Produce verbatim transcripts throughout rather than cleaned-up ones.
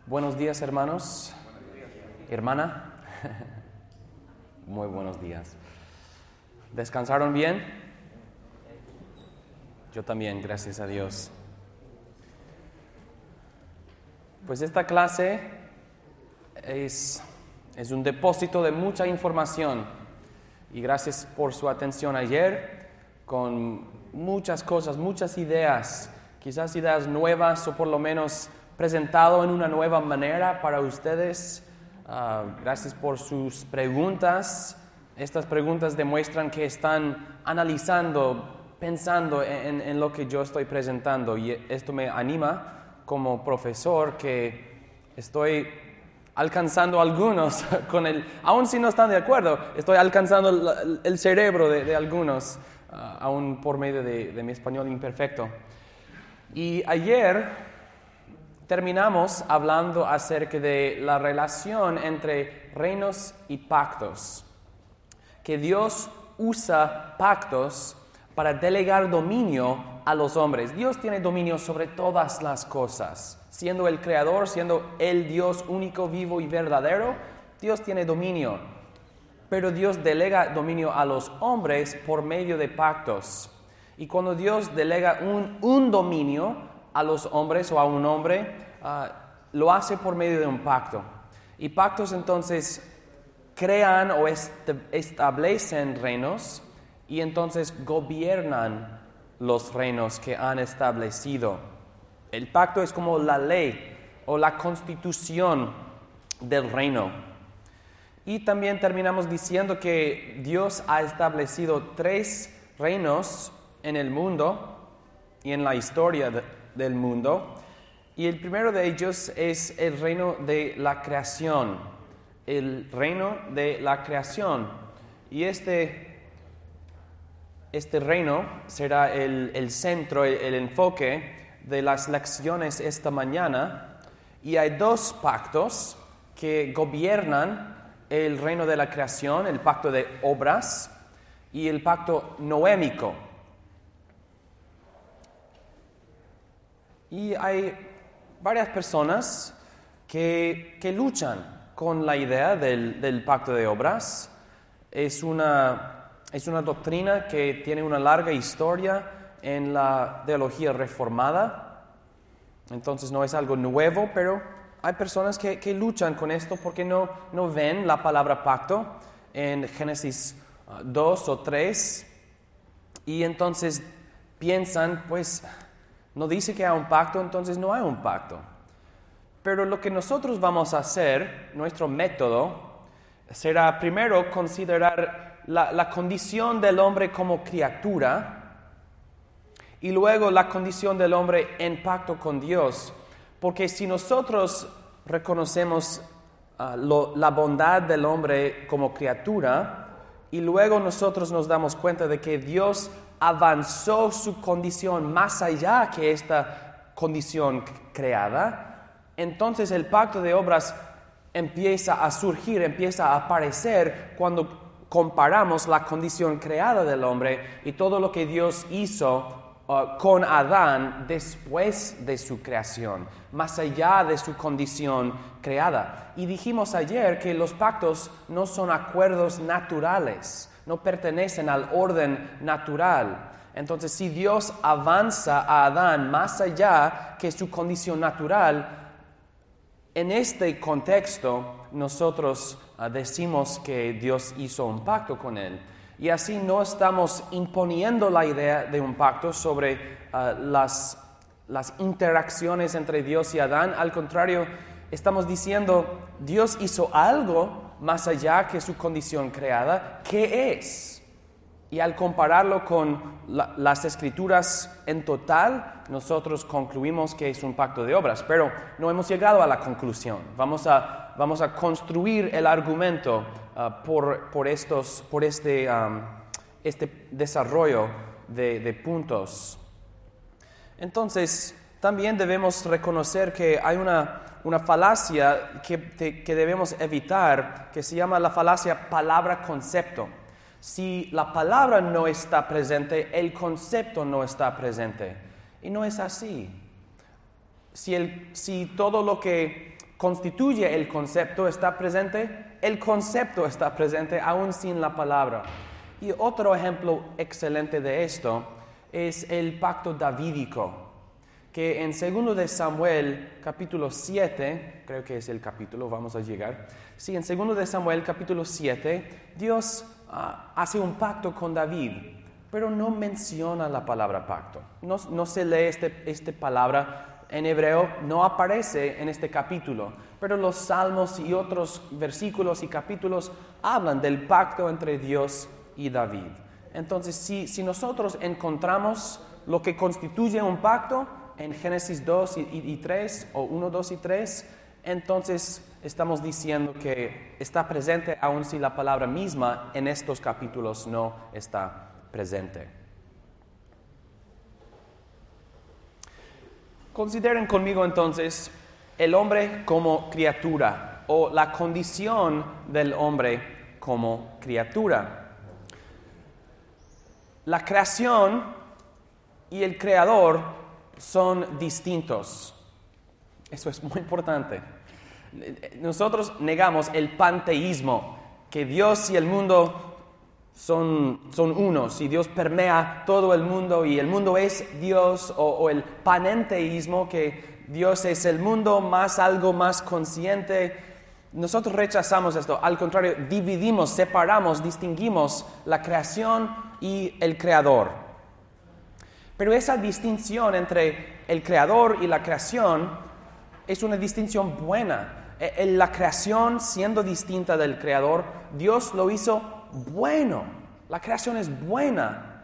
Buenos días, hermanos. Hermana. Muy buenos días. ¿Descansaron bien? Yo también, gracias a Dios. Pues esta clase es, es un depósito de mucha información. Y gracias por su atención ayer, con muchas cosas, muchas ideas, quizás ideas nuevas o por lo menos presentado en una nueva manera para ustedes. Uh, gracias por sus preguntas. Estas preguntas demuestran que están analizando, pensando en, en lo que yo estoy presentando, y esto me anima como profesor, que estoy alcanzando a algunos con el, aun si no están de acuerdo, estoy alcanzando el, el cerebro de, de algunos, uh, aún por medio de, de mi español imperfecto. Y ayer terminamos hablando acerca de la relación entre reinos y pactos, que Dios usa pactos para delegar dominio a los hombres. Dios tiene dominio sobre todas las cosas. Siendo el creador, siendo el Dios único, vivo y verdadero, Dios tiene dominio. Pero Dios delega dominio a los hombres por medio de pactos. Y cuando Dios delega un, un dominio a los hombres o a un hombre, uh, lo hace por medio de un pacto. Y pactos entonces crean o est- establecen reinos y entonces gobiernan los reinos que han establecido. El pacto es como la ley o la constitución del reino. Y también terminamos diciendo que Dios ha establecido tres reinos en el mundo y en la historia de, del mundo. Y el primero de ellos es el reino de la creación. El reino de la creación. Y este, este reino será el, el centro, el, el enfoque de las lecciones esta mañana. Y hay dos pactos que gobiernan el reino de la creación: el pacto de obras y el pacto noémico. Y hay varias personas que, que luchan con la idea del, del pacto de obras. Es una, es una doctrina que tiene una larga historia en la teología reformada. Entonces no es algo nuevo, pero hay personas que, que luchan con esto porque no, no ven la palabra pacto en Génesis dos o tres. Y entonces piensan, pues, no dice que hay un pacto, entonces no hay un pacto. Pero lo que nosotros vamos a hacer, nuestro método, será primero considerar la, la condición del hombre como criatura y luego la condición del hombre en pacto con Dios. Porque si nosotros reconocemos uh, lo, la bondad del hombre como criatura y luego nosotros nos damos cuenta de que Dios avanzó su condición más allá que esta condición creada, entonces el pacto de obras empieza a surgir, empieza a aparecer cuando comparamos la condición creada del hombre y todo lo que Dios hizo uh, con Adán después de su creación, más allá de su condición creada. Y dijimos ayer que los pactos no son acuerdos naturales, no pertenecen al orden natural. Entonces, si Dios avanza a Adán más allá que su condición natural, en este contexto nosotros uh, decimos que Dios hizo un pacto con él. Y así no estamos imponiendo la idea de un pacto sobre uh, las, las interacciones entre Dios y Adán. Al contrario, estamos diciendo, Dios hizo algo más allá que su condición creada. ¿Qué es? Y al compararlo con la, las Escrituras en total, nosotros concluimos que es un pacto de obras, pero no hemos llegado a la conclusión. Vamos a, vamos a construir el argumento uh, por, por, estos, por este, um, este desarrollo de, de puntos. Entonces, también debemos reconocer que hay una, una falacia que, te, que debemos evitar, que se llama la falacia palabra-concepto. Si la palabra no está presente, el concepto no está presente. Y no es así. Si, el, si todo lo que constituye el concepto está presente, el concepto está presente aún sin la palabra. Y otro ejemplo excelente de esto es el pacto davídico, que en segundo de Samuel, capítulo siete, creo que es el capítulo, vamos a llegar. Sí, en segundo de Samuel, capítulo siete, Dios uh, hace un pacto con David, pero no menciona la palabra pacto. No, no se lee esta este palabra en hebreo, no aparece en este capítulo, pero los salmos y otros versículos y capítulos hablan del pacto entre Dios y David. Entonces, si, si nosotros encontramos lo que constituye un pacto en Génesis dos y, y, y tres, o uno, dos y tres, entonces estamos diciendo que está presente aun si la palabra misma en estos capítulos no está presente. Consideren conmigo entonces el hombre como criatura o la condición del hombre como criatura. La creación y el creador son distintos. Eso es muy importante. Nosotros negamos el panteísmo, que Dios y el mundo son, son unos, y Dios permea todo el mundo, y el mundo es Dios, o, o el panenteísmo, que Dios es el mundo más algo más consciente. Nosotros rechazamos esto, al contrario, dividimos, separamos, distinguimos la creación y el creador. Pero esa distinción entre el creador y la creación es una distinción buena. La creación siendo distinta del creador, Dios lo hizo bueno. La creación es buena.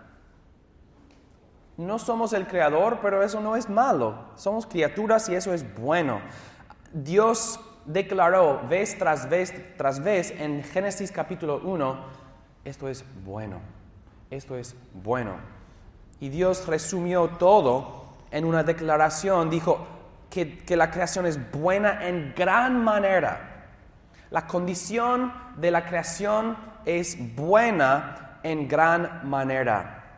No somos el creador, pero eso no es malo. Somos criaturas y eso es bueno. Dios declaró vez tras vez tras vez en Génesis capítulo uno, esto es bueno, esto es bueno. Y Dios resumió todo en una declaración, dijo que, que la creación es buena en gran manera. La condición de la creación es buena en gran manera.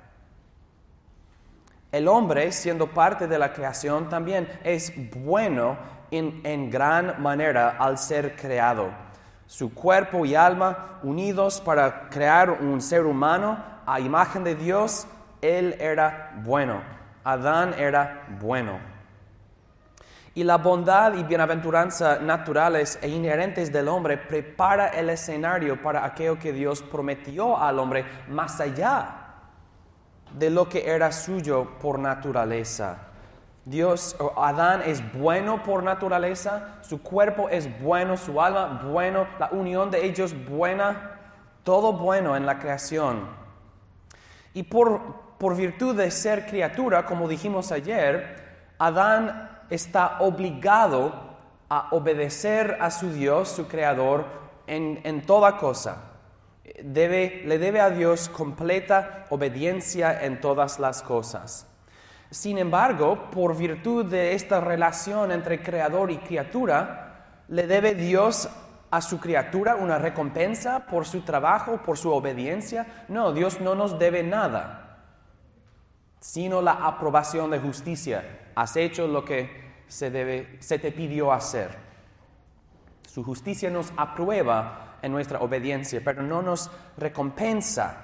El hombre, siendo parte de la creación, también es bueno en, en gran manera al ser creado. Su cuerpo y alma unidos para crear un ser humano a imagen de Dios. Él era bueno, Adán era bueno. Y la bondad y bienaventuranza naturales e inherentes del hombre prepara el escenario para aquello que Dios prometió al hombre más allá de lo que era suyo por naturaleza. Dios, o Adán es bueno por naturaleza, su cuerpo es bueno, su alma bueno, la unión de ellos buena, todo bueno en la creación. Y por Por virtud de ser criatura, como dijimos ayer, Adán está obligado a obedecer a su Dios, su Creador, en, en toda cosa. Debe, le debe a Dios completa obediencia en todas las cosas. Sin embargo, por virtud de esta relación entre Creador y criatura, le debe Dios a su criatura una recompensa por su trabajo, por su obediencia. No, Dios no nos debe nada, sino la aprobación de justicia. Has hecho lo que se, debe, se te pidió hacer. Su justicia nos aprueba en nuestra obediencia, pero no nos recompensa.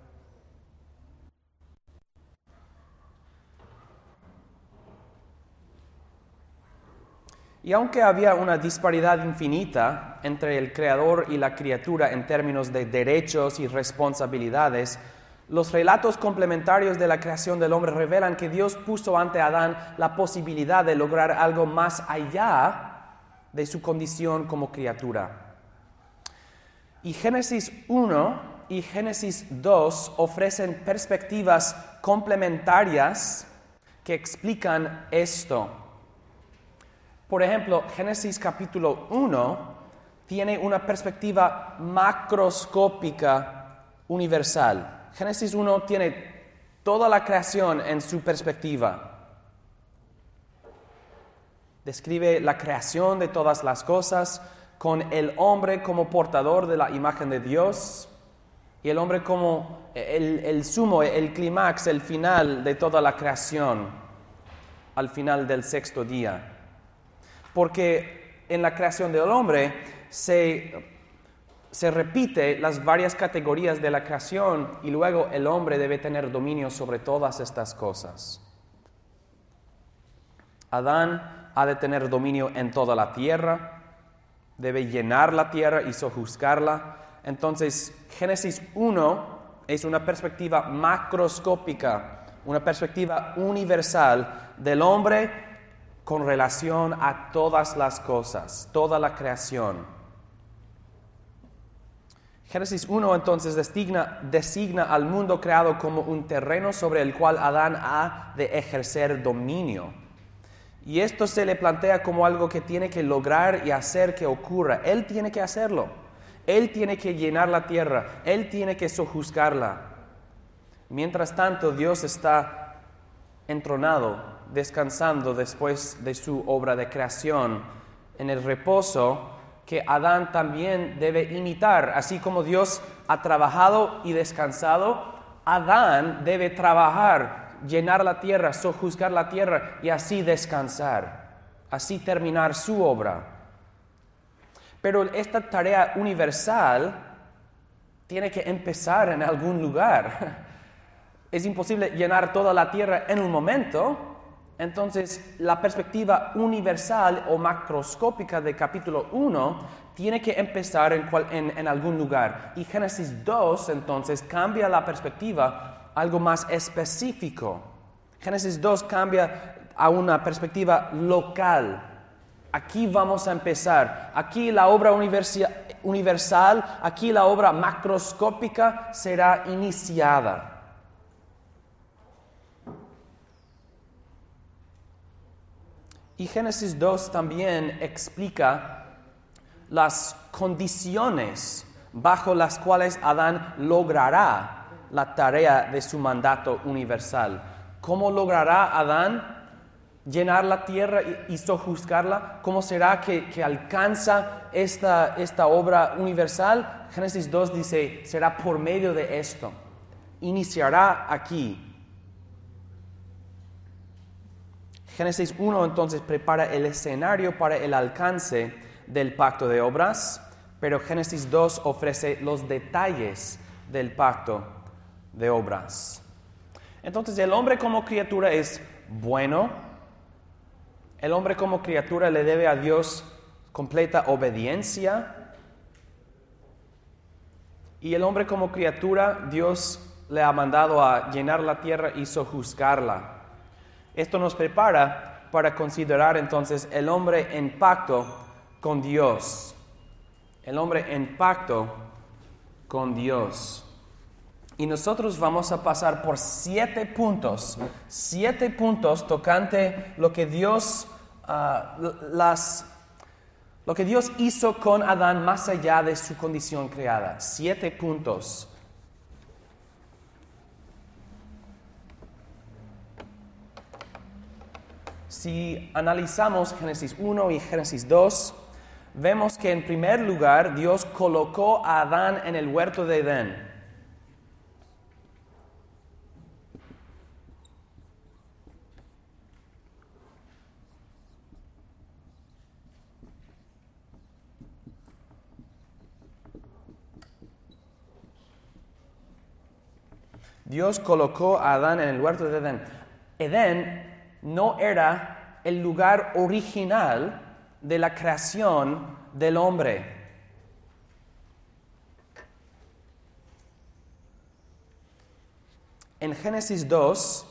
Y aunque había una disparidad infinita entre el Creador y la criatura en términos de derechos y responsabilidades, los relatos complementarios de la creación del hombre revelan que Dios puso ante Adán la posibilidad de lograr algo más allá de su condición como criatura. Y Génesis uno y Génesis dos ofrecen perspectivas complementarias que explican esto. Por ejemplo, Génesis capítulo uno tiene una perspectiva macroscópica universal. Génesis uno tiene toda la creación en su perspectiva. Describe la creación de todas las cosas con el hombre como portador de la imagen de Dios y el hombre como el, el sumo, el clímax, el final de toda la creación al final del sexto día. Porque en la creación del hombre se, se repite las varias categorías de la creación y luego el hombre debe tener dominio sobre todas estas cosas. Adán ha de tener dominio en toda la tierra, debe llenar la tierra y sojuzgarla. Entonces, Génesis uno es una perspectiva macroscópica, una perspectiva universal del hombre con relación a todas las cosas, toda la creación. Génesis uno entonces designa, designa al mundo creado como un terreno sobre el cual Adán ha de ejercer dominio. Y esto se le plantea como algo que tiene que lograr y hacer que ocurra. Él tiene que hacerlo. Él tiene que llenar la tierra. Él tiene que sojuzgarla. Mientras tanto, Dios está entronado, descansando después de su obra de creación, en el reposo que Adán también debe imitar. Así como Dios ha trabajado y descansado, Adán debe trabajar, llenar la tierra, sojuzgar la tierra y así descansar, así terminar su obra. Pero esta tarea universal tiene que empezar en algún lugar. Es imposible llenar toda la tierra en un momento. Entonces, la perspectiva universal o macroscópica de capítulo uno tiene que empezar en, cual, en, en algún lugar. Y Génesis dos, entonces, cambia la perspectiva a algo más específico. Génesis dos cambia a una perspectiva local. Aquí vamos a empezar. Aquí la obra universal, aquí la obra macroscópica será iniciada. Y Génesis dos también explica las condiciones bajo las cuales Adán logrará la tarea de su mandato universal. ¿Cómo logrará Adán llenar la tierra y, y sojuzgarla? ¿Cómo será que, que alcanza esta, esta obra universal? Génesis dos dice, será por medio de esto. Iniciará aquí. Génesis uno entonces prepara el escenario para el alcance del pacto de obras, pero Génesis dos ofrece los detalles del pacto de obras. Entonces el hombre como criatura es bueno, el hombre como criatura le debe a Dios completa obediencia, y el hombre como criatura Dios le ha mandado a llenar la tierra y sojuzgarla. Esto nos prepara para considerar entonces el hombre en pacto con Dios. El hombre en pacto con Dios. Y nosotros vamos a pasar por siete puntos, siete puntos tocante lo que Dios, uh, las, lo que Dios hizo con Adán más allá de su condición creada. Siete puntos. Si analizamos Génesis uno y Génesis dos, vemos que en primer lugar Dios colocó a Adán en el huerto de Edén. Dios colocó a Adán en el huerto de Edén. Edén no era el lugar original de la creación del hombre. En Génesis dos,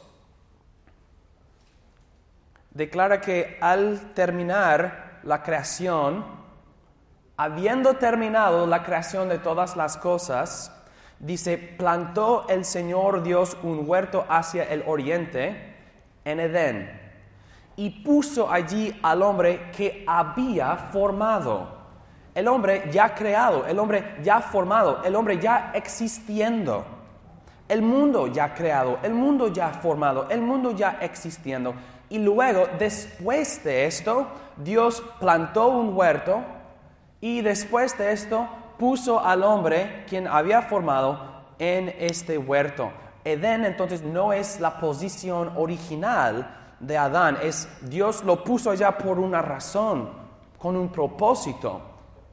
declara que al terminar la creación, habiendo terminado la creación de todas las cosas, dice, plantó el Señor Dios un huerto hacia el oriente, en Edén, y puso allí al hombre que había formado. El hombre ya creado, el hombre ya formado, el hombre ya existiendo. El mundo ya creado, el mundo ya formado, el mundo ya existiendo. Y luego, después de esto, Dios plantó un huerto y después de esto puso al hombre, quien había formado, en este huerto. Edén entonces no es la posición original de Adán, es Dios lo puso allá por una razón. con un propósito.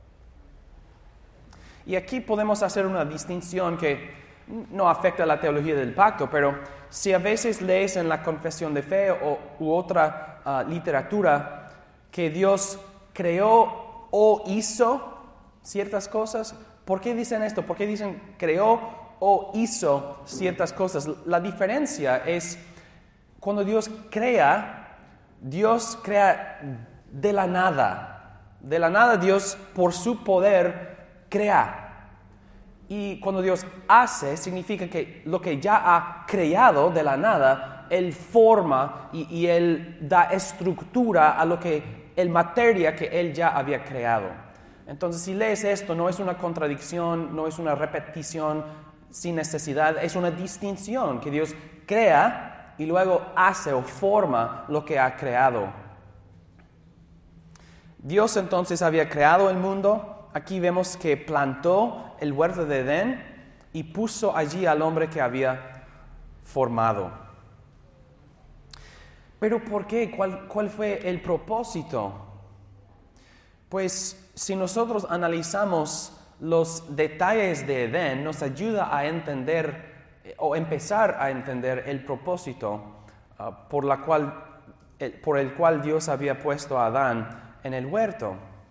Y aquí podemos hacer una distinción que no afecta a la teología del pacto, pero si a veces lees en la confesión de fe o, u otra uh, literatura que Dios creó o hizo ciertas cosas, ¿por qué dicen esto? ¿Por qué dicen creó o hizo ciertas cosas? La diferencia es cuando Dios crea, Dios crea de la nada. De la nada Dios, por su poder, crea. Y cuando Dios hace, significa que lo que ya ha creado de la nada, Él forma y, y Él da estructura a lo que, el materia que Él ya había creado. Entonces, si lees esto, no es una contradicción, no es una repetición sin necesidad, es una distinción que Dios crea y luego hace o forma lo que ha creado. Dios entonces había creado el mundo. Aquí vemos que plantó el huerto de Edén y puso allí al hombre que había formado. ¿Pero por qué? ¿Cuál, cuál fue el propósito? Pues si nosotros analizamos los detalles de Edén, nos ayuda a entender o empezar a entender el propósito uh, por, la cual, el, por el cual Dios había puesto a Adán en el huerto.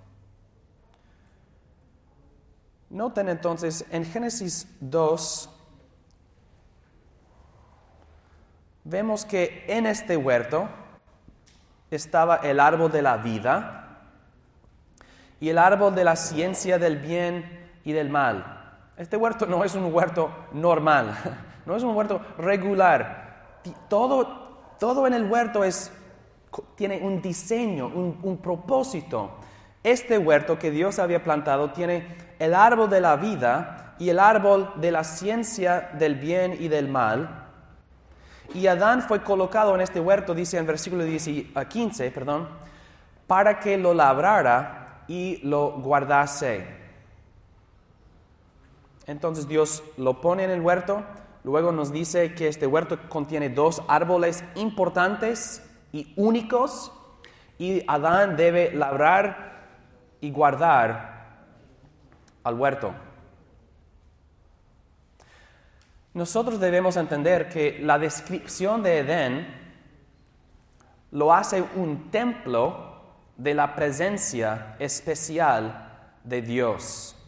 Noten entonces en Génesis dos, vemos que en este huerto estaba el árbol de la vida y el árbol de la ciencia del bien y del mal. Este huerto no es un huerto normal, no es un huerto regular. Todo, todo en el huerto es tiene un diseño, un, un propósito. Este huerto que Dios había plantado tiene el árbol de la vida y el árbol de la ciencia del bien y del mal. Y Adán fue colocado en este huerto, dice en versículo quince, perdón, para que lo labrara y lo guardase. Entonces Dios lo pone en el huerto, luego nos dice que este huerto contiene dos árboles importantes y únicos, y Adán debe labrar y guardar al huerto. Nosotros debemos entender que la descripción de Edén lo hace un templo de la presencia especial de Dios.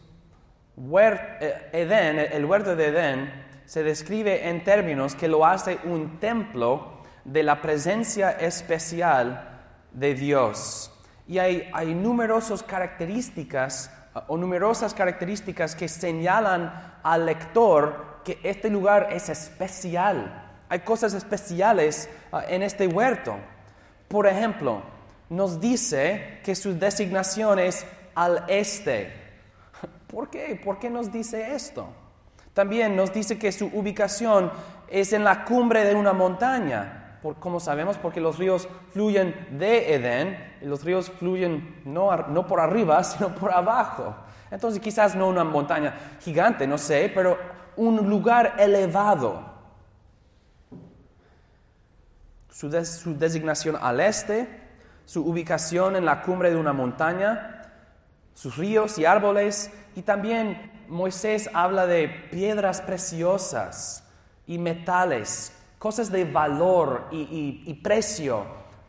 Edén, el huerto de Edén, se describe en términos que lo hace un templo de la presencia especial de Dios. Y hay, hay numerosas características o numerosas características que señalan al lector que este lugar es especial. Hay cosas especiales uh, en este huerto. Por ejemplo, nos dice que su designación es al este. ¿Por qué? ¿Por qué nos dice esto? También nos dice que su ubicación es en la cumbre de una montaña. Por, ¿Cómo sabemos? Porque los ríos fluyen de Edén y los ríos fluyen no, no por arriba, sino por abajo. Entonces quizás no una montaña gigante, no sé, pero un lugar elevado. Su, des, su designación al este, su ubicación en la cumbre de una montaña, sus ríos y árboles, y también Moisés habla de piedras preciosas y metales, cosas de valor y, y, y precio.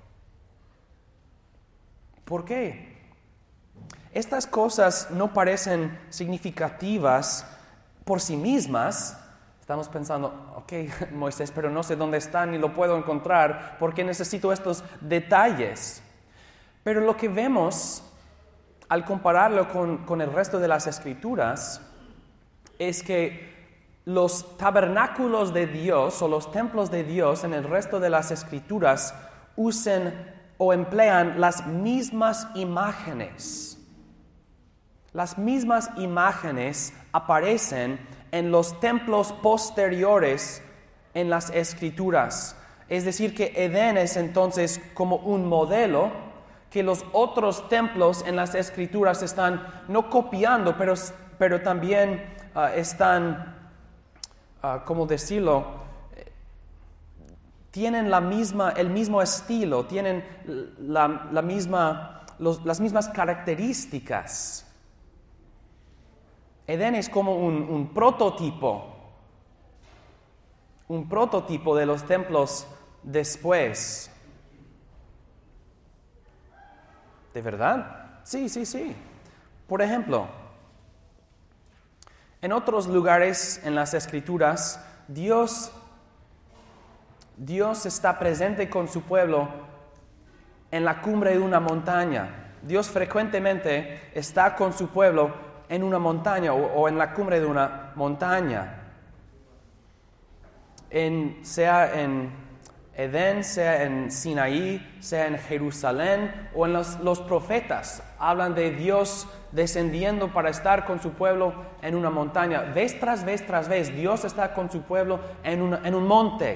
¿Por qué? Estas cosas no parecen significativas por sí mismas. Estamos pensando, ok, Moisés, pero no sé dónde están ni lo puedo encontrar porque necesito estos detalles. Pero lo que vemos al compararlo con, con el resto de las Escrituras es que los tabernáculos de Dios o los templos de Dios en el resto de las Escrituras usan o emplean las mismas imágenes. Las mismas imágenes aparecen en los templos posteriores en las Escrituras. Es decir, que Edén es entonces como un modelo que los otros templos en las Escrituras están no copiando, pero, pero también uh, están, uh, ¿cómo decirlo? Tienen la misma, el mismo estilo, tienen la, la misma los, las mismas características. Edén es como un, un prototipo, un prototipo de los templos después. ¿De verdad? Sí, sí, sí. Por ejemplo, en otros lugares en las Escrituras, Dios, Dios está presente con su pueblo en la cumbre de una montaña. Dios frecuentemente está con su pueblo en una montaña o, o en la cumbre de una montaña. En, sea en Edén, sea en Sinaí, sea en Jerusalén o en los, los profetas, hablan de Dios descendiendo para estar con su pueblo en una montaña. Vez tras vez tras vez, Dios está con su pueblo en, una, en un monte.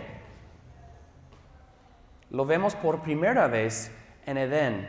Lo vemos por primera vez en Edén.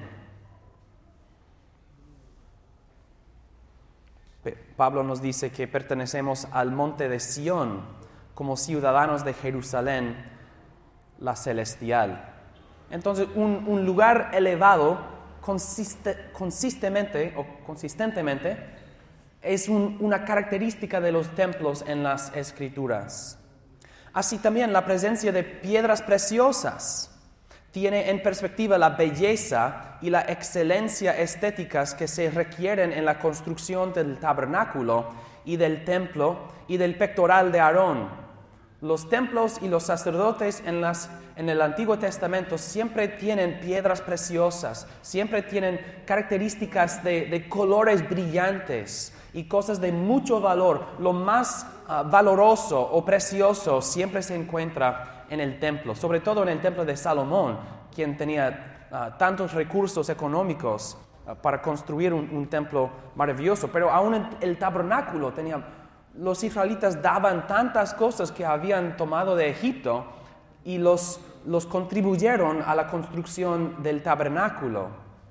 Pablo nos dice que pertenecemos al monte de Sión como ciudadanos de Jerusalén, la celestial. Entonces, un, un lugar elevado consiste, consistentemente, o consistentemente es un, una característica de los templos en las Escrituras. Así también la presencia de piedras preciosas tiene en perspectiva la belleza y la excelencia estéticas que se requieren en la construcción del tabernáculo y del templo y del pectoral de Aarón. Los templos y los sacerdotes en, las, en el Antiguo Testamento siempre tienen piedras preciosas, siempre tienen características de, de colores brillantes y cosas de mucho valor. Lo más uh, valoroso o precioso siempre se encuentra en el templo, sobre todo en el templo de Salomón, quien tenía uh, tantos recursos económicos uh, para construir un, un templo maravilloso. Pero aún en el tabernáculo tenía... Los israelitas daban tantas cosas que habían tomado de Egipto y los, los contribuyeron a la construcción del tabernáculo.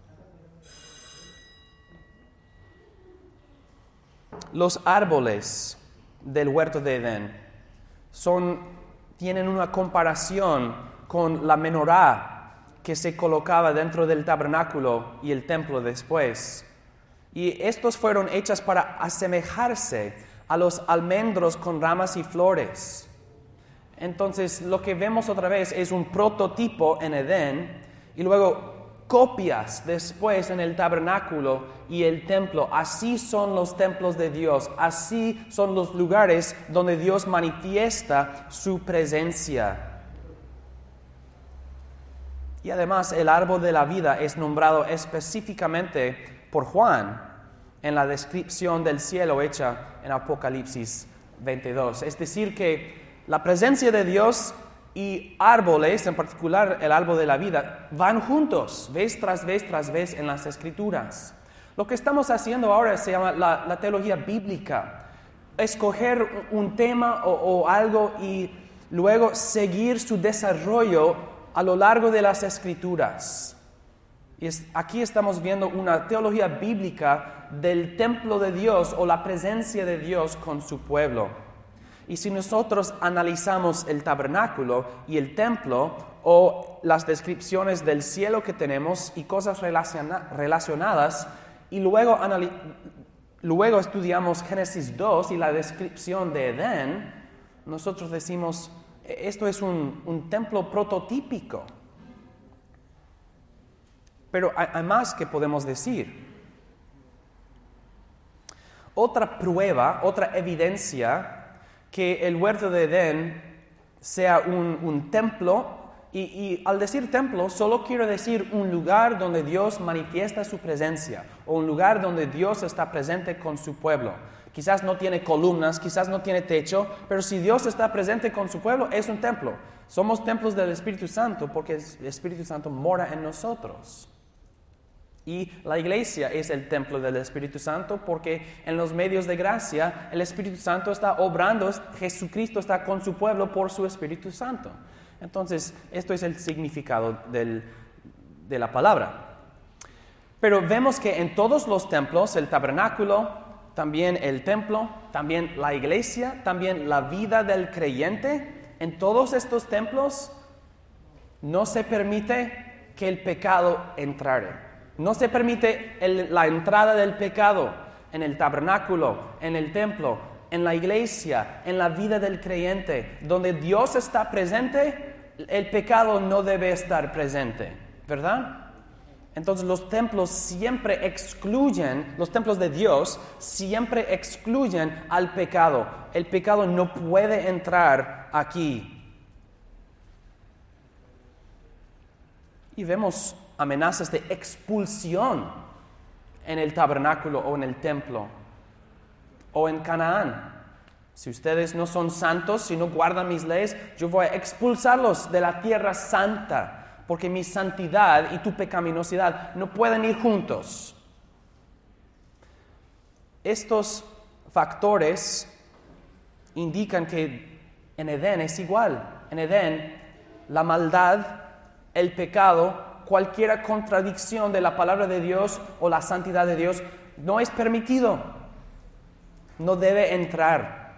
Los árboles del huerto de Edén son, tienen una comparación con la menorá que se colocaba dentro del tabernáculo y el templo después. Y estos fueron hechos para asemejarse a los almendros con ramas y flores. Entonces, lo que vemos otra vez es un prototipo en Edén y luego copias después en el tabernáculo y el templo. Así son los templos de Dios, así son los lugares donde Dios manifiesta su presencia. Y además, el árbol de la vida es nombrado específicamente por Juan en la descripción del cielo hecha en Apocalipsis veintidós. Es decir, que la presencia de Dios y árboles, en particular el árbol de la vida, van juntos, vez tras vez tras vez en las Escrituras. Lo que estamos haciendo ahora se llama la, la teología bíblica. Escoger un tema o, o algo y luego seguir su desarrollo a lo largo de las Escrituras. Y es, aquí estamos viendo una teología bíblica del templo de Dios o la presencia de Dios con su pueblo. Y si nosotros analizamos el tabernáculo y el templo o las descripciones del cielo que tenemos y cosas relaciona- relacionadas, y luego, anali- luego estudiamos Génesis dos y la descripción de Edén, nosotros decimos, esto es un, un templo prototípico. Pero hay más que podemos decir. Otra prueba, otra evidencia que el huerto de Edén sea un, un templo, y, y al decir templo solo quiero decir un lugar donde Dios manifiesta su presencia, o un lugar donde Dios está presente con su pueblo. Quizás no tiene columnas, quizás no tiene techo, pero si Dios está presente con su pueblo, es un templo. Somos templos del Espíritu Santo porque el Espíritu Santo mora en nosotros. Y la iglesia es el templo del Espíritu Santo porque en los medios de gracia el Espíritu Santo está obrando, Jesucristo está con su pueblo por su Espíritu Santo. Entonces, esto es el significado del, de la palabra. Pero vemos que en todos los templos, el tabernáculo, también el templo, también la iglesia, también la vida del creyente, en todos estos templos no se permite que el pecado entrare. No se permite el, la entrada del pecado en el tabernáculo, en el templo, en la iglesia, en la vida del creyente. Donde Dios está presente, el pecado no debe estar presente, ¿verdad? Entonces los templos siempre excluyen, los templos de Dios siempre excluyen al pecado. El pecado no puede entrar aquí. Y vemos amenazas de expulsión en el tabernáculo o en el templo o en Canaán. Si ustedes no son santos, si no guardan mis leyes, yo voy a expulsarlos de la tierra santa. Porque mi santidad y tu pecaminosidad no pueden ir juntos. Estos factores indican que en Edén es igual. En Edén, la maldad, el pecado, cualquier contradicción de la palabra de Dios o la santidad de Dios no es permitido. No debe entrar.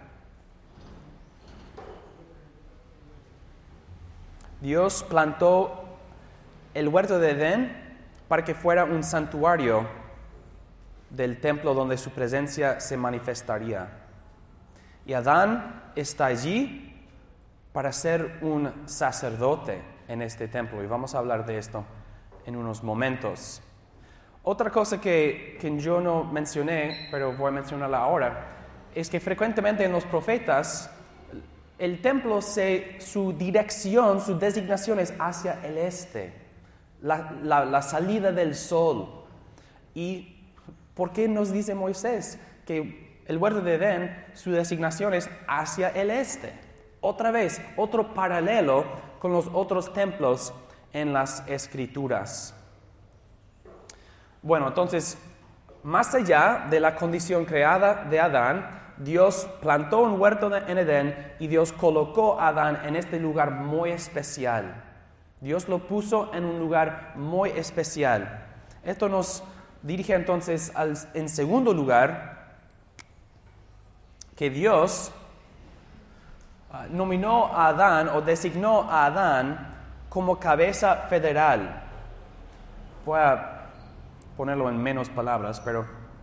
Dios plantó el huerto de Edén para que fuera un santuario del templo donde su presencia se manifestaría. Y Adán está allí para ser un sacerdote en este templo. Y vamos a hablar de esto en unos momentos. Otra cosa que, que yo no mencioné, pero voy a mencionarla ahora, es que frecuentemente en los profetas el templo, se, su dirección, su designación es hacia el este. La, la, la salida del sol. ¿Y por qué nos dice Moisés que el huerto de Edén, su designación es hacia el este? Otra vez, otro paralelo con los otros templos en las Escrituras. Bueno, entonces, más allá de la condición creada de Adán, Dios plantó un huerto en Edén y Dios colocó a Adán en este lugar muy especial. Dios lo puso en un lugar muy especial. Esto nos dirige entonces al, en segundo lugar, que Dios uh, nominó a Adán o designó a Adán como cabeza federal. Voy a ponerlo en menos palabras, pero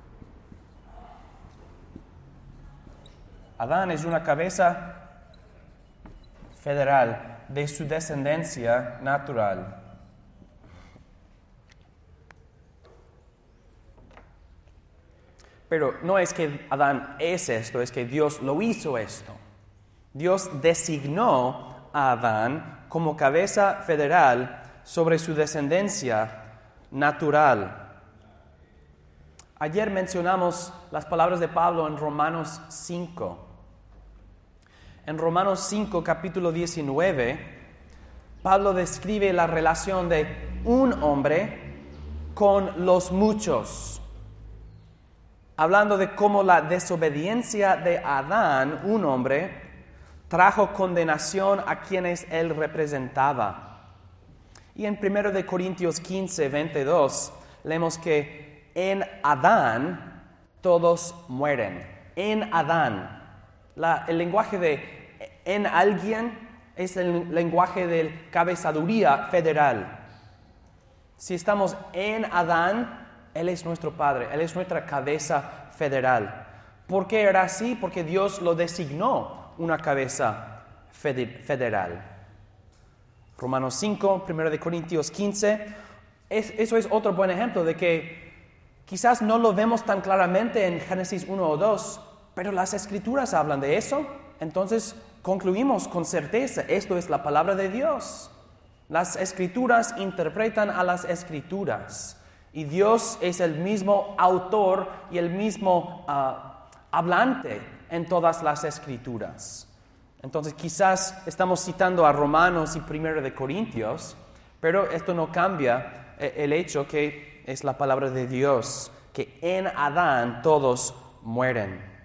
Adán es una cabeza federal de su descendencia natural. Pero no es que Adán es esto, es que Dios lo hizo esto. Dios designó a Adán como cabeza federal sobre su descendencia natural. Ayer mencionamos las palabras de Pablo en Romanos cinco. En Romanos cinco, capítulo diecinueve, Pablo describe la relación de un hombre con los muchos, hablando de cómo la desobediencia de Adán, un hombre, trajo condenación a quienes él representaba. Y en primero de Corintios quince, veintidós, leemos que en Adán todos mueren. En Adán. La, el lenguaje de en alguien es el lenguaje de cabezaduría federal. Si estamos en Adán, Él es nuestro Padre, Él es nuestra cabeza federal. ¿Por qué era así? Porque Dios lo designó una cabeza federal. Romanos cinco, primero de Corintios quince, es, eso es otro buen ejemplo de que quizás no lo vemos tan claramente en Génesis uno o dos, pero las Escrituras hablan de eso. Entonces concluimos con certeza, esto es la palabra de Dios. Las Escrituras interpretan a las Escrituras. Y Dios es el mismo autor y el mismo uh, hablante en todas las Escrituras. Entonces quizás estamos citando a Romanos y primero de Corintios, pero esto no cambia el hecho que es la palabra de Dios, que en Adán todos mueren.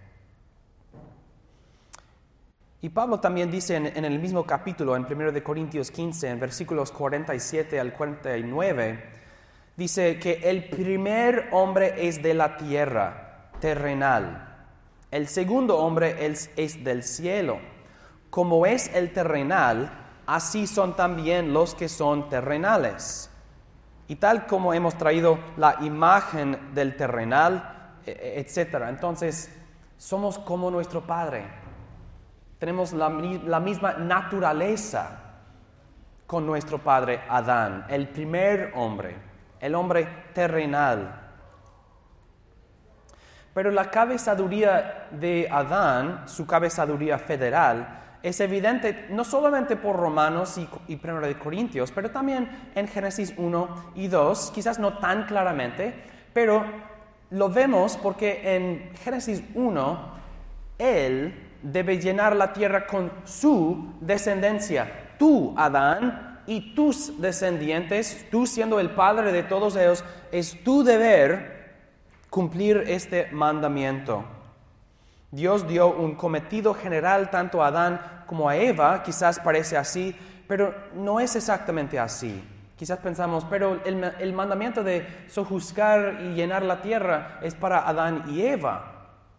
Y Pablo también dice en, en el mismo capítulo, en primero de Corintios quince, en versículos cuarenta y siete al cuarenta y nueve, dice que el primer hombre es de la tierra, terrenal. El segundo hombre es, es del cielo. Como es el terrenal, así son también los que son terrenales. Y tal como hemos traído la imagen del terrenal, etcétera. Entonces, somos como nuestro Padre. Tenemos la, la misma naturaleza con nuestro padre Adán, el primer hombre, el hombre terrenal. Pero la cabezaduría de Adán, su cabezaduría federal, es evidente no solamente por Romanos y, y Primera de Corintios, pero también en Génesis uno y dos, quizás no tan claramente, pero lo vemos porque en Génesis uno, él debe llenar la tierra con su descendencia. Tú, Adán, y tus descendientes, tú siendo el padre de todos ellos, es tu deber cumplir este mandamiento. Dios dio un cometido general tanto a Adán como a Eva, quizás parece así, pero no es exactamente así. Quizás pensamos, pero el, el mandamiento de sojuzgar y llenar la tierra es para Adán y Eva.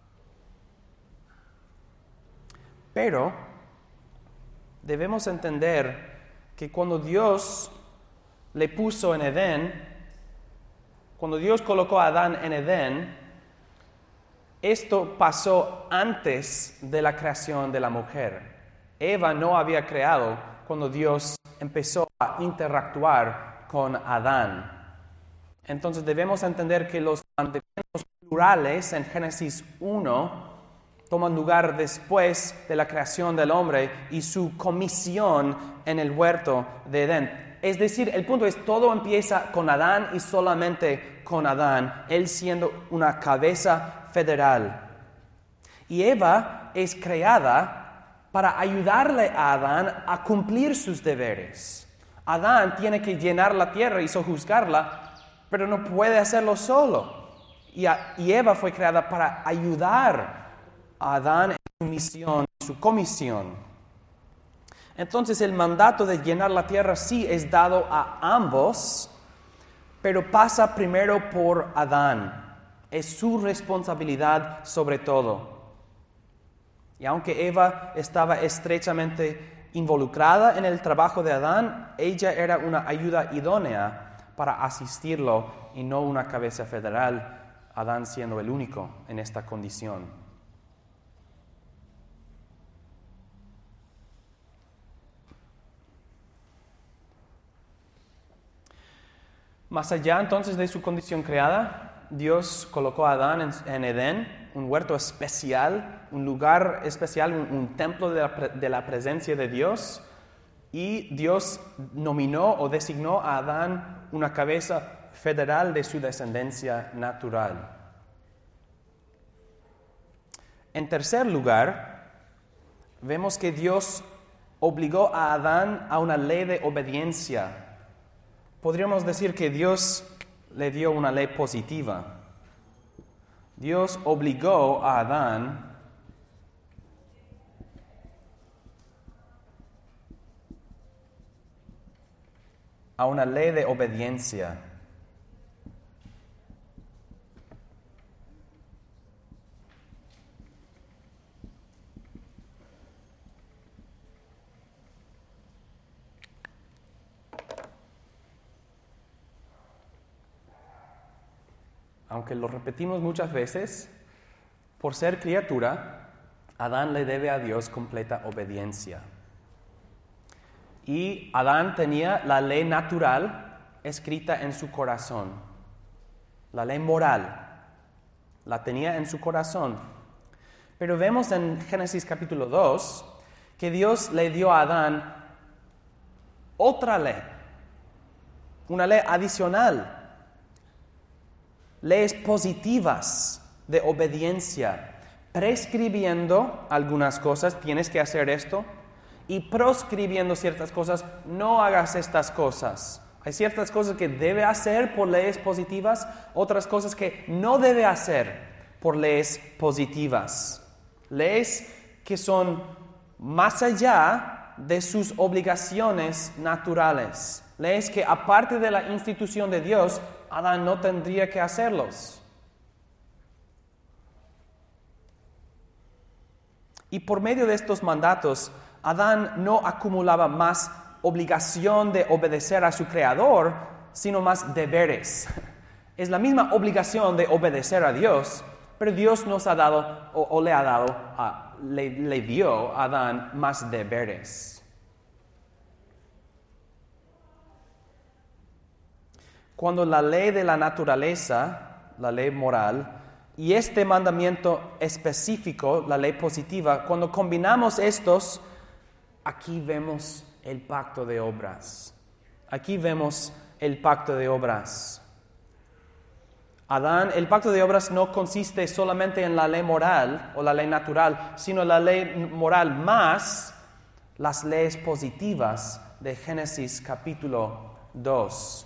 Pero debemos entender que cuando Dios le puso en Edén, cuando Dios colocó a Adán en Edén, esto pasó antes de la creación de la mujer. Eva no había creado cuando Dios empezó a interactuar con Adán. Entonces debemos entender que los mandamientos plurales en Génesis uno toman lugar después de la creación del hombre y su comisión en el huerto de Edén. Es decir, el punto es, todo empieza con Adán y solamente con Adán, él siendo una cabeza federal. Y Eva es creada para ayudarle a Adán a cumplir sus deberes. Adán tiene que llenar la tierra y sojuzgarla, pero no puede hacerlo solo. Y, a, y Eva fue creada para ayudar a Adán en su misión, en su comisión. Entonces el mandato de llenar la tierra sí es dado a ambos, pero pasa primero por Adán. Es su responsabilidad sobre todo. Y aunque Eva estaba estrechamente involucrada en el trabajo de Adán, ella era una ayuda idónea para asistirlo y no una cabeza federal, Adán siendo el único en esta condición. Más allá entonces de su condición creada, Dios colocó a Adán en, en Edén, un huerto especial, un lugar especial, un, un templo de la, de la presencia de Dios, y Dios nominó o designó a Adán una cabeza federal de su descendencia natural. En tercer lugar, vemos que Dios obligó a Adán a una ley de obediencia. Podríamos decir que Dios le dio una ley positiva. Dios obligó a Adán a una ley de obediencia. Aunque lo repetimos muchas veces, por ser criatura, Adán le debe a Dios completa obediencia. Y Adán tenía la ley natural escrita en su corazón, la ley moral, la tenía en su corazón. Pero vemos en Génesis capítulo dos que Dios le dio a Adán otra ley, una ley adicional. Leyes positivas de obediencia, prescribiendo algunas cosas, tienes que hacer esto, y proscribiendo ciertas cosas, no hagas estas cosas. Hay ciertas cosas que debe hacer por leyes positivas, otras cosas que no debe hacer por leyes positivas. Leyes que son más allá de sus obligaciones naturales. Leyes que aparte de la institución de Dios, Adán no tendría que hacerlos. Y por medio de estos mandatos, Adán no acumulaba más obligación de obedecer a su Creador, sino más deberes. Es la misma obligación de obedecer a Dios, pero Dios nos ha dado, o, o le ha dado, a, le, le dio a Adán más deberes. Cuando la ley de la naturaleza, la ley moral, y este mandamiento específico, la ley positiva, cuando combinamos estos, aquí vemos el pacto de obras. Aquí vemos el pacto de obras. Adán, el pacto de obras no consiste solamente en la ley moral o la ley natural, sino la ley moral más las leyes positivas de Génesis capítulo dos.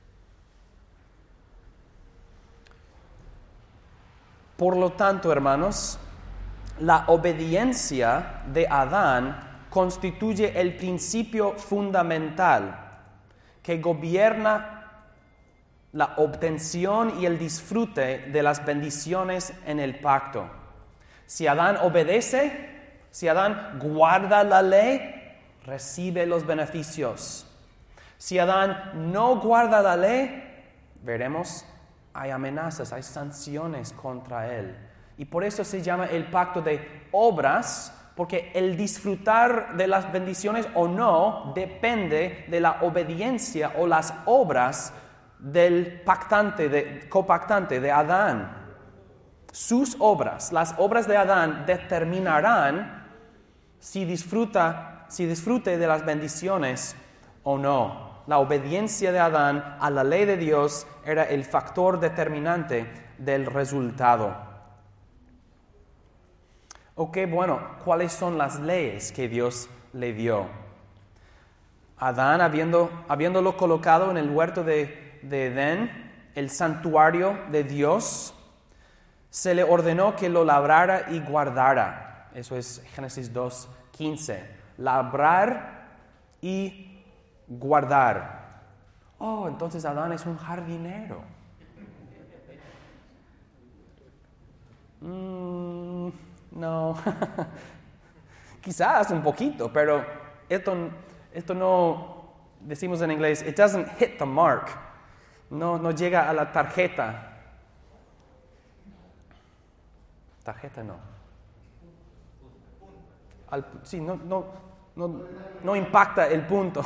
Por lo tanto, hermanos, la obediencia de Adán constituye el principio fundamental que gobierna la obtención y el disfrute de las bendiciones en el pacto. Si Adán obedece, si Adán guarda la ley, recibe los beneficios. Si Adán no guarda la ley, veremos, hay amenazas, hay sanciones contra él. Y por eso se llama el pacto de obras, porque el disfrutar de las bendiciones o no depende de la obediencia o las obras del pactante, de, copactante de Adán. Sus obras, las obras de Adán determinarán si disfruta, si disfrute de las bendiciones o no. La obediencia de Adán a la ley de Dios era el factor determinante del resultado. Ok, bueno, ¿cuáles son las leyes que Dios le dio? Adán, habiendo, habiéndolo colocado en el huerto de, de Edén, el santuario de Dios, se le ordenó que lo labrara y guardara. Eso es Génesis dos quince. Labrar y guardar. Oh, entonces Adán es un jardinero. Mm, no, quizás un poquito, pero esto, esto no, decimos en inglés, it doesn't hit the mark. No, no llega a la tarjeta. Tarjeta no. Al, sí, no, no, no, no impacta el punto.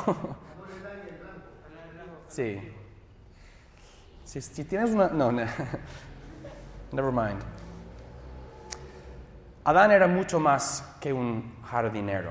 Sí. Si, si tienes una... No, no. Never mind. Adán era mucho más que un jardinero.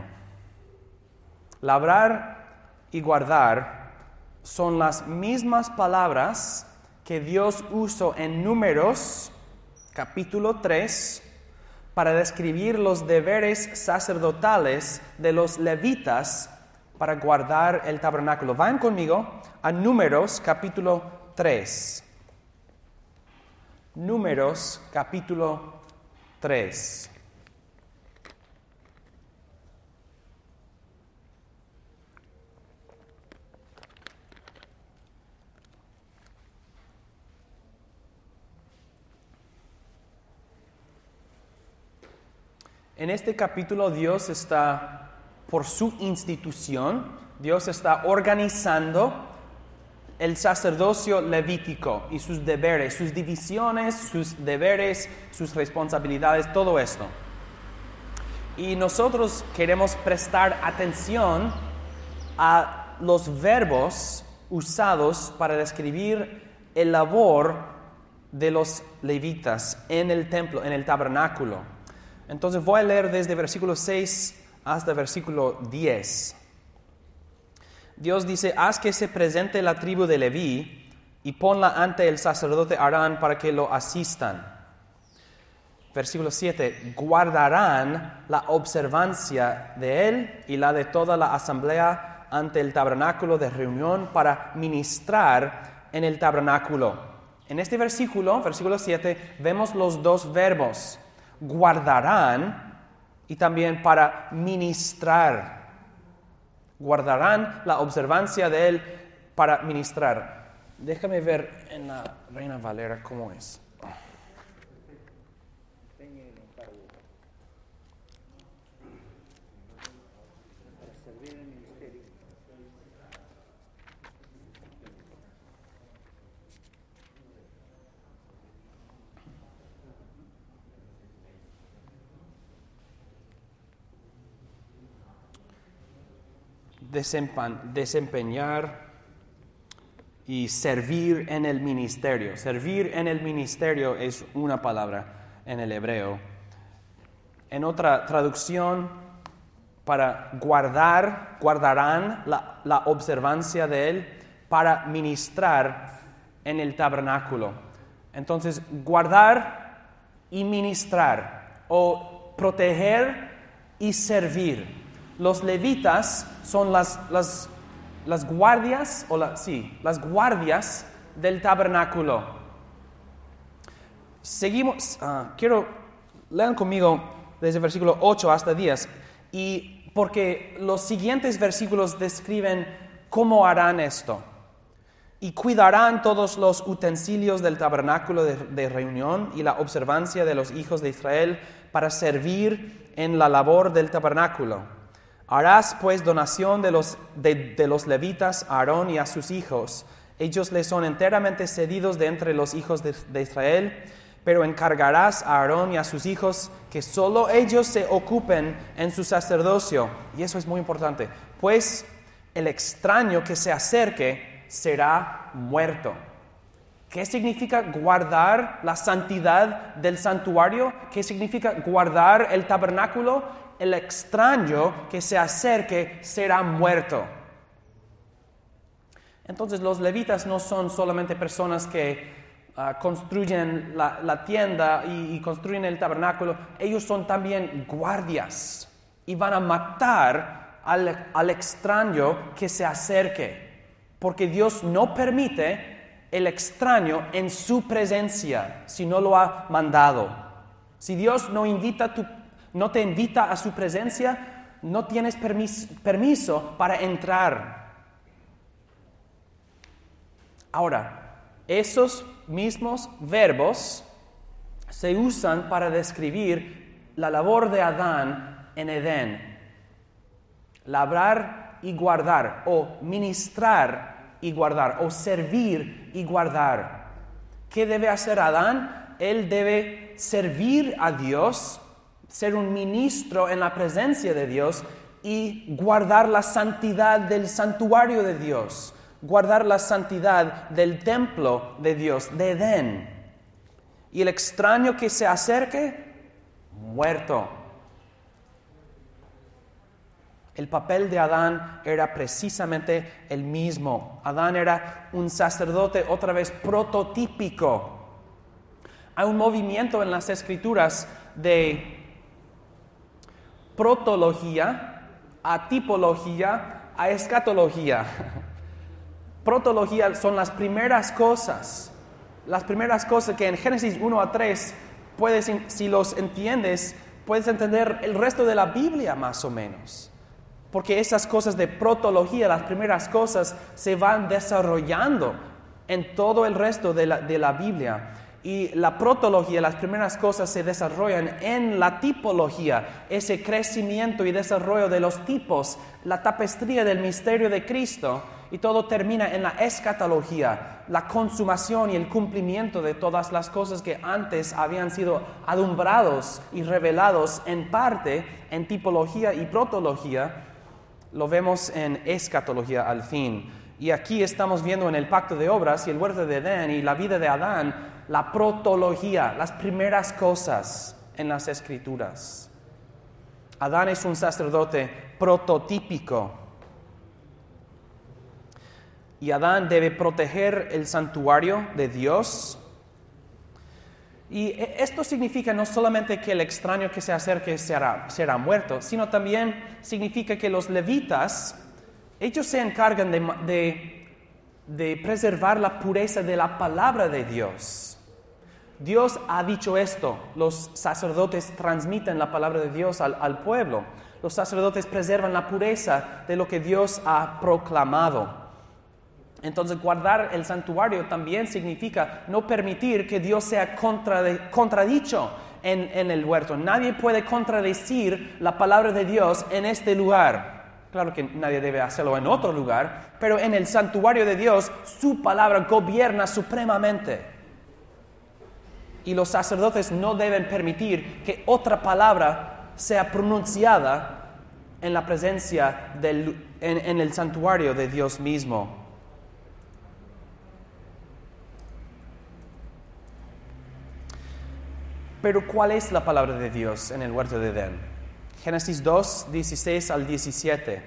Labrar y guardar son las mismas palabras que Dios usó en Números, capítulo tres, para describir los deberes sacerdotales de los levitas para guardar el tabernáculo. Vayan conmigo a Números, capítulo tres. Números, capítulo tres. En este capítulo Dios está, por su institución, Dios está organizando el sacerdocio levítico y sus deberes, sus divisiones, sus deberes, sus responsabilidades, todo esto. Y nosotros queremos prestar atención a los verbos usados para describir el labor de los levitas en el templo, en el tabernáculo. Entonces voy a leer desde versículo seis hasta versículo diez. Dios dice, haz que se presente la tribu de Leví y ponla ante el sacerdote Aarón para que lo asistan. Versículo siete, guardarán la observancia de él y la de toda la asamblea ante el tabernáculo de reunión para ministrar en el tabernáculo. En este versículo, versículo siete, vemos los dos verbos. Guardarán y también para ministrar. Guardarán la observancia de él para ministrar. Déjame ver en la Reina Valera cómo es. desempeñar y servir en el ministerio. Servir en el ministerio es una palabra en el hebreo. En otra traducción, para guardar, guardarán la, la observancia de él para ministrar en el tabernáculo. Entonces, guardar y ministrar, o proteger y servir. Los levitas son las, las, las guardias, o la, sí, las guardias del tabernáculo. Seguimos, uh, quiero, lean conmigo desde el versículo ocho hasta diez, y porque los siguientes versículos describen cómo harán esto. Y cuidarán todos los utensilios del tabernáculo de, de reunión y la observancia de los hijos de Israel para servir en la labor del tabernáculo. Harás pues donación de los, de, de los levitas a Aarón y a sus hijos. Ellos les son enteramente cedidos de entre los hijos de, de Israel, pero encargarás a Aarón y a sus hijos que solo ellos se ocupen en su sacerdocio. Y eso es muy importante, pues el extraño que se acerque será muerto. ¿Qué significa guardar la santidad del santuario? ¿Qué significa guardar el tabernáculo? El extraño que se acerque será muerto. Entonces los levitas no son solamente personas que uh, construyen la, la tienda y, y construyen el tabernáculo. Ellos son también guardias y van a matar al, al extraño que se acerque. Porque Dios no permite el extraño en su presencia si no lo ha mandado. Si Dios no, invita tu, no te invita a su presencia, no tienes permis, permiso para entrar. Ahora, esos mismos verbos se usan para describir la labor de Adán en Edén. Labrar y guardar, o ministrar y guardar, o servir y guardar. ¿Qué debe hacer Adán? Él debe servir a Dios, ser un ministro en la presencia de Dios y guardar la santidad del santuario de Dios, guardar la santidad del templo de Dios, de Edén. Y el extraño que se acerque, muerto. El papel de Adán era precisamente el mismo. Adán era un sacerdote, otra vez, prototípico. Hay un movimiento en las Escrituras de protología a tipología a escatología. Protología son las primeras cosas, las primeras cosas que en Génesis uno a tres, puedes, si los entiendes, puedes entender el resto de la Biblia más o menos. Porque esas cosas de protología, las primeras cosas, se van desarrollando en todo el resto de la, de la Biblia. Y la protología, las primeras cosas, se desarrollan en la tipología, ese crecimiento y desarrollo de los tipos, la tapestría del misterio de Cristo, y todo termina en la escatología, la consumación y el cumplimiento de todas las cosas que antes habían sido alumbrados y revelados en parte en tipología y protología. Lo vemos en escatología al fin. Y aquí estamos viendo en el pacto de obras y el huerto de Edén y la vida de Adán, la protología, las primeras cosas en las Escrituras. Adán es un sacerdote prototípico. Y Adán debe proteger el santuario de Dios. Y esto significa no solamente que el extraño que se acerque será, será muerto, sino también significa que los levitas, ellos se encargan de, de, de preservar la pureza de la palabra de Dios. Dios ha dicho esto, los sacerdotes transmiten la palabra de Dios al, al pueblo. Los sacerdotes preservan la pureza de lo que Dios ha proclamado. Entonces, guardar el santuario también significa no permitir que Dios sea contrade, contradicho en, en el huerto. Nadie puede contradecir la palabra de Dios en este lugar. Claro que nadie debe hacerlo en otro lugar, pero en el santuario de Dios, su palabra gobierna supremamente. Y los sacerdotes no deben permitir que otra palabra sea pronunciada en la presencia del, en, en el santuario de Dios mismo. Pero ¿cuál es la palabra de Dios en el huerto de Edén? Génesis dos, dieciséis al diecisiete.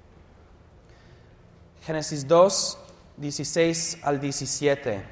Génesis dos, dieciséis al diecisiete.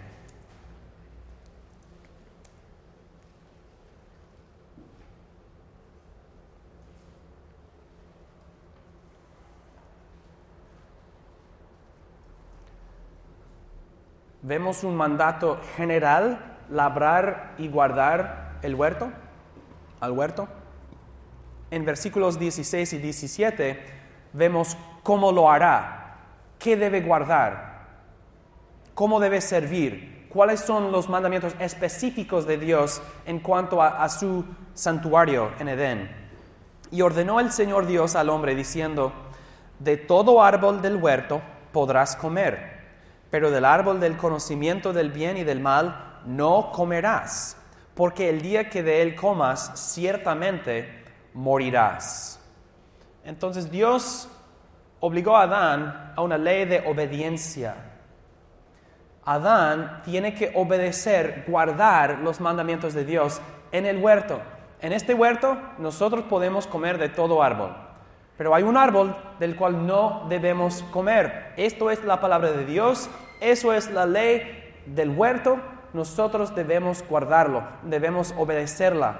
Vemos un mandato general, labrar y guardar el huerto, al huerto. En versículos dieciséis y diecisiete vemos cómo lo hará, qué debe guardar, cómo debe servir, cuáles son los mandamientos específicos de Dios en cuanto a, a su santuario en Edén. Y ordenó el Señor Dios al hombre diciendo: de todo árbol del huerto podrás comer, pero del árbol del conocimiento del bien y del mal no comerás, porque el día que de él comas, ciertamente morirás. Entonces Dios obligó a Adán a una ley de obediencia. Adán tiene que obedecer, guardar los mandamientos de Dios en el huerto. En este huerto nosotros podemos comer de todo árbol, pero hay un árbol del cual no debemos comer. Esto es la palabra de Dios, eso es la ley del huerto. Nosotros debemos guardarlo, debemos obedecerla.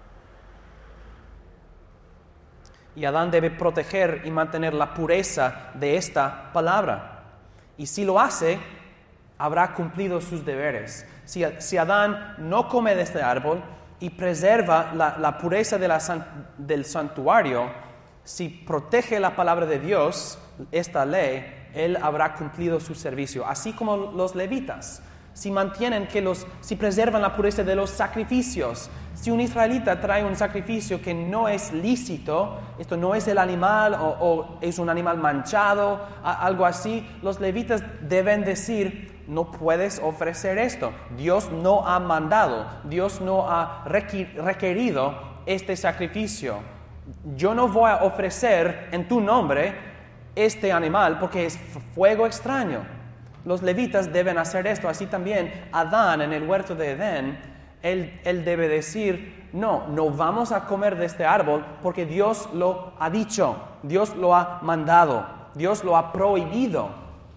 Y Adán debe proteger y mantener la pureza de esta palabra. Y si lo hace, habrá cumplido sus deberes. Si, si Adán no come de este árbol y preserva la, la pureza de la, del santuario, si protege la palabra de Dios, esta ley, él habrá cumplido su servicio. Así como los levitas. Si mantienen que los, si preservan la pureza de los sacrificios. Si un israelita trae un sacrificio que no es lícito, esto no es el animal o, o es un animal manchado, a, algo así, los levitas deben decir: no puedes ofrecer esto. Dios no ha mandado, Dios no ha requerido este sacrificio. Yo no voy a ofrecer en tu nombre este animal porque es fuego extraño. Los levitas deben hacer esto. Así también Adán en el huerto de Edén, él, él debe decir: no, no vamos a comer de este árbol porque Dios lo ha dicho, Dios lo ha mandado, Dios lo ha prohibido.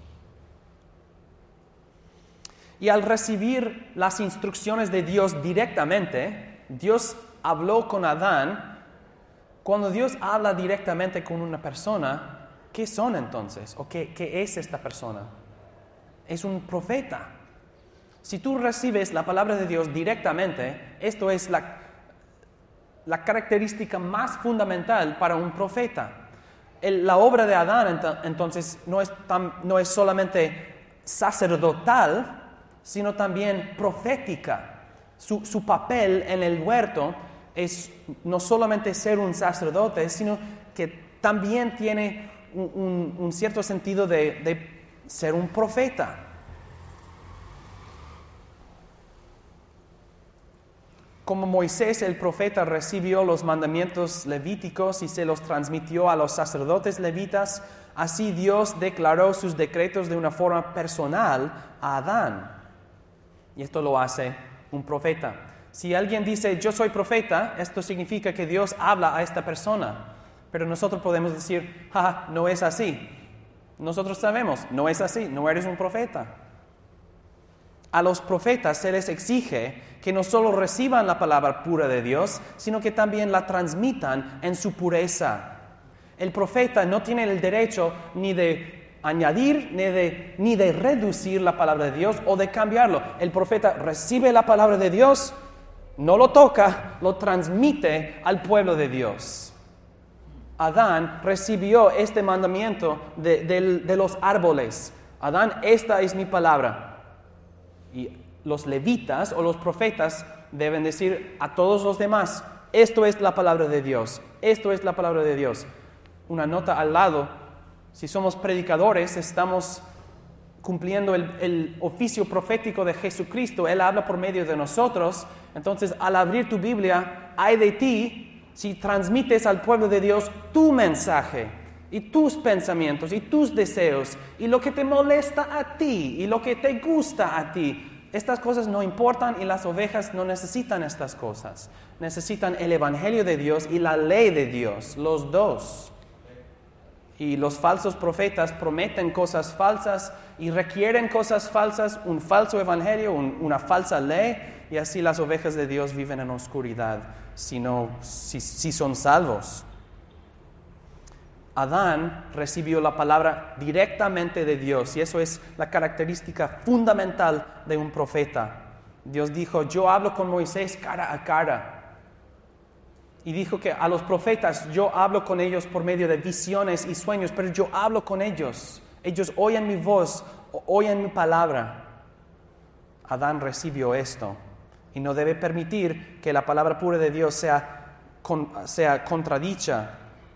Y al recibir las instrucciones de Dios directamente, Dios habló con Adán. Cuando Dios habla directamente con una persona, ¿qué son entonces? ¿O qué, qué es esta persona? Es un profeta. Si tú recibes la palabra de Dios directamente, esto es la, la característica más fundamental para un profeta. El, la obra de Adán ent- entonces no es, tan, no es solamente sacerdotal, sino también profética. Su, su papel en el huerto es no solamente ser un sacerdote, sino que también tiene un, un, un cierto sentido de, de ser un profeta. Como Moisés el profeta recibió los mandamientos levíticos y se los transmitió a los sacerdotes levitas, así Dios declaró sus decretos de una forma personal a Adán. Y esto lo hace un profeta. Si alguien dice: yo soy profeta, esto significa que Dios habla a esta persona. Pero nosotros podemos decir: ja, no es así. Nosotros sabemos, no es así, no eres un profeta. A los profetas se les exige que no solo reciban la palabra pura de Dios, sino que también la transmitan en su pureza. El profeta no tiene el derecho ni de añadir ni de, ni de reducir la palabra de Dios o de cambiarlo. El profeta recibe la palabra de Dios, no lo toca, lo transmite al pueblo de Dios. Adán recibió este mandamiento de, de, de los árboles. Adán, esta es mi palabra. Y los levitas o los profetas deben decir a todos los demás: esto es la palabra de Dios, esto es la palabra de Dios. Una nota al lado: si somos predicadores, estamos cumpliendo el, el oficio profético de Jesucristo. Él habla por medio de nosotros. Entonces, al abrir tu Biblia, ay de ti si transmites al pueblo de Dios tu mensaje y tus pensamientos y tus deseos y lo que te molesta a ti y lo que te gusta a ti. Estas cosas no importan y las ovejas no necesitan estas cosas. Necesitan el Evangelio de Dios y la ley de Dios, los dos. Y los falsos profetas prometen cosas falsas y requieren cosas falsas, un falso evangelio, un, una falsa ley, y así las ovejas de Dios viven en oscuridad si, no, si, si son salvos. Adán recibió la palabra directamente de Dios y eso es la característica fundamental de un profeta. Dios dijo, yo hablo con Moisés cara a cara. Y dijo que a los profetas yo hablo con ellos por medio de visiones y sueños, pero yo hablo con ellos. Ellos oyen mi voz, oyen mi palabra. Adán recibió esto y no debe permitir que la palabra pura de Dios sea, con, sea contradicha.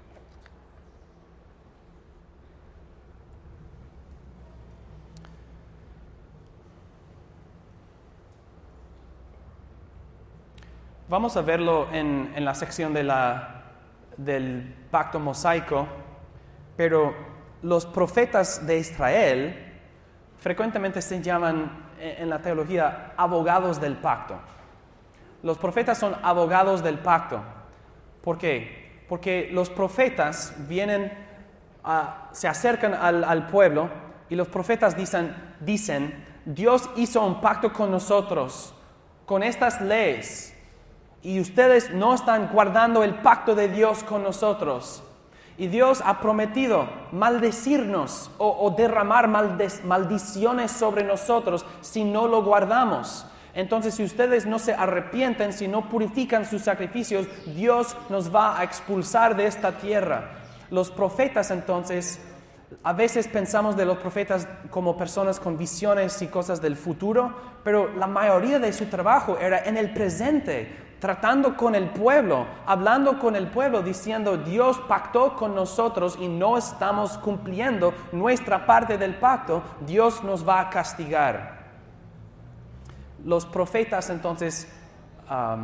Vamos a verlo en, en la sección de la, del pacto mosaico, pero los profetas de Israel frecuentemente se llaman en la teología abogados del pacto. Los profetas son abogados del pacto. ¿Por qué? Porque los profetas vienen, a, se acercan al, al pueblo y los profetas dicen, dicen, Dios hizo un pacto con nosotros, con estas leyes. Y ustedes no están guardando el pacto de Dios con nosotros. Y Dios ha prometido maldecirnos o, o derramar malde- maldiciones sobre nosotros si no lo guardamos. Entonces, si ustedes no se arrepienten, si no purifican sus sacrificios, Dios nos va a expulsar de esta tierra. Los profetas, entonces, a veces pensamos de los profetas como personas con visiones y cosas del futuro, pero la mayoría de su trabajo era en el presente, tratando con el pueblo, hablando con el pueblo, diciendo, Dios pactó con nosotros y no estamos cumpliendo nuestra parte del pacto, Dios nos va a castigar. Los profetas, entonces, um,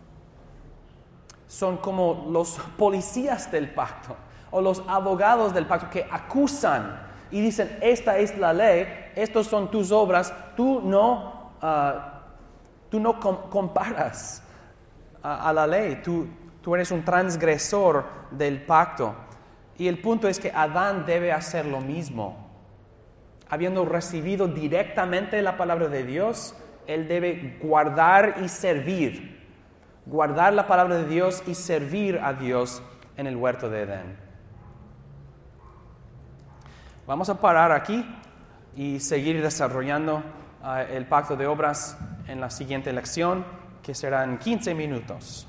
son como los policías del pacto, o los abogados del pacto que acusan y dicen, esta es la ley, estas son tus obras, tú no, uh, tú no com- comparas a, a la ley, tú, tú eres un transgresor del pacto. Y el punto es que Adán debe hacer lo mismo. Habiendo recibido directamente la palabra de Dios, él debe guardar y servir. Guardar la palabra de Dios y servir a Dios en el huerto de Edén. Vamos a parar aquí y seguir desarrollando uh, el pacto de obras en la siguiente lección, que será en quince minutos.